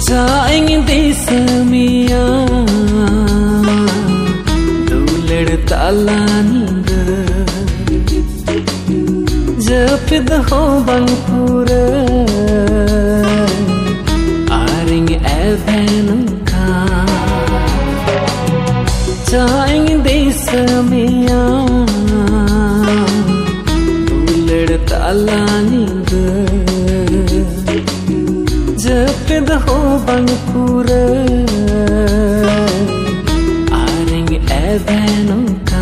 जाएंगे देश मिया दुलड़ ताला नींद जपिद हो बंगपुर आरेंगे एवनम का जाएंगे देश मिया दुलड़ ताला नींद जपिद हो बंगपुर आरेंगे एवनम का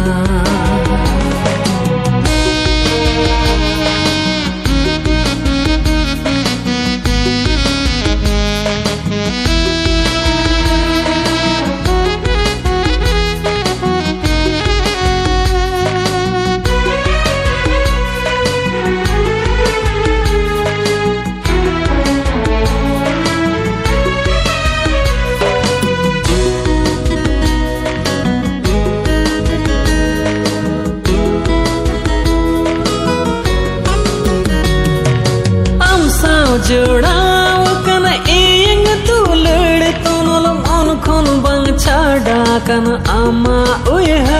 जोड़ाओ कन एंग तू लड़ तो नलम अन खन बंग छाड़ा कन आमा उयहा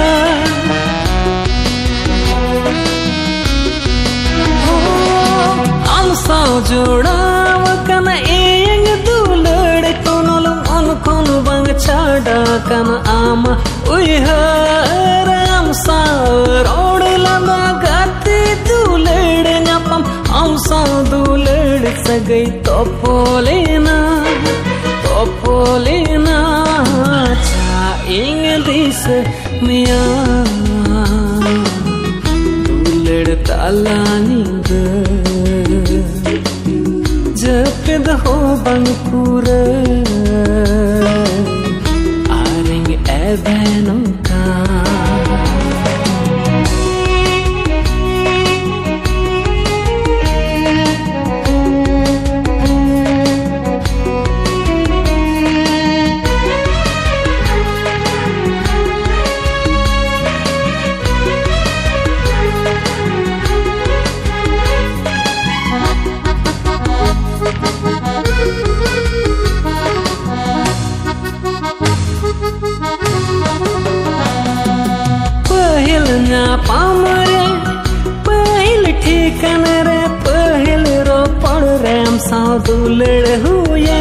अमसा जोड़ाओ कन एंग तू लड़ तो नलम अन खन बंग छाड़ा कन आमा उयहा अमसा रोड लगा गाते तू लड़ न्यापम अमसा दुलड़ सगई तोपोलेना चाएंग दिस मिया दुलड़ ताला नींद जपिद हो बंगपुर आरेंग एवनम का पामरे पहिल ठिकान रे पहिल रोपड़ रेम सा दुलड़ हुए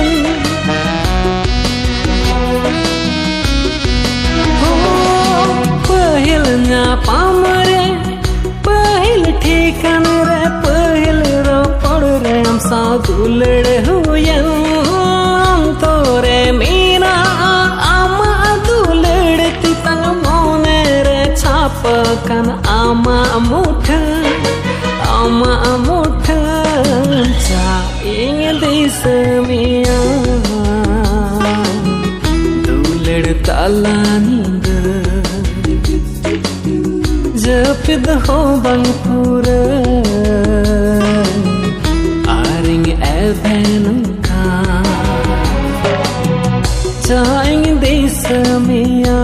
पहिल ना पामरे पहिल ठिकान रे पहिल रोपड़ रेम सा दुलड़ हुए तोरे मीना आमा दुलड़ तितंग मोने रे छाप कन आमा मुठ चाएंग देश मिया दुलड़ ताला नींद जपिद हो बंगपुर आरेंग एवनम का चाएंग देश मिया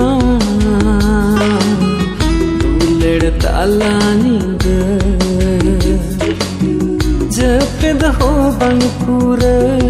दुलड़ ताला नींद जपिद हो बंगपुर